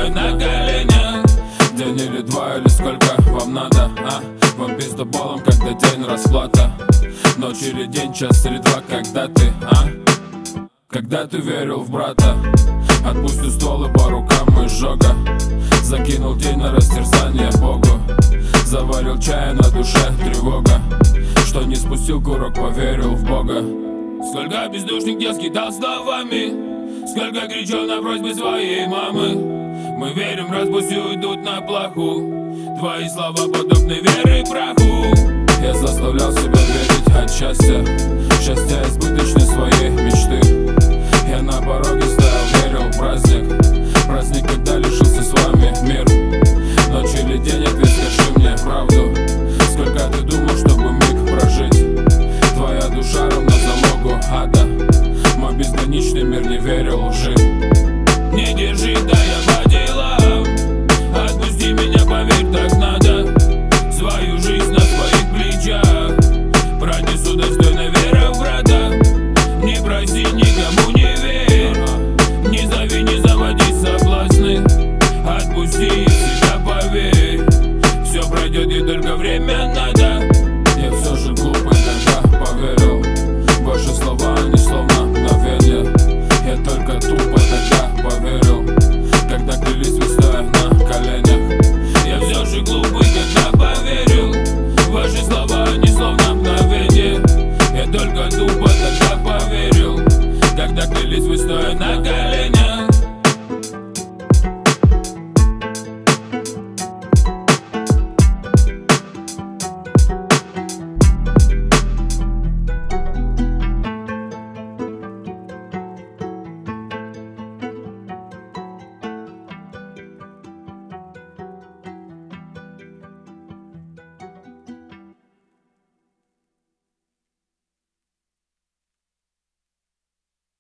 тобой на коленях. День или два, или сколько вам надо, а? Вам пиздоболом, когда день расплата. Ночь или день, час или два, когда ты, а? Когда ты верил в брата. Отпустил стволы по рукам изжога. Закинул день на растерзание Богу. Заварил чая, на душе тревога. Что не спустил курок, поверил в Бога. Сколько бездушных дел скидал словами, сколько кричал на просьбы своей мамы. Мы верим, раз пусть уйдут на плаху. Твои слова подобны веры праху. Я заставлял себя верить от счастья. Счастья избыточны своей мечты. Я на пороге стоял, верил в праздник. Праздник, когда лишился с вами мир. Ночь или день, ответ, скажи мне правду. Сколько ты думал, чтобы миг прожить? Твоя душа равна залогу ада. Мой безграничный мир не верил лжи. Не держи, да я по делам. Отпусти меня, поверь, так надо. Свою жизнь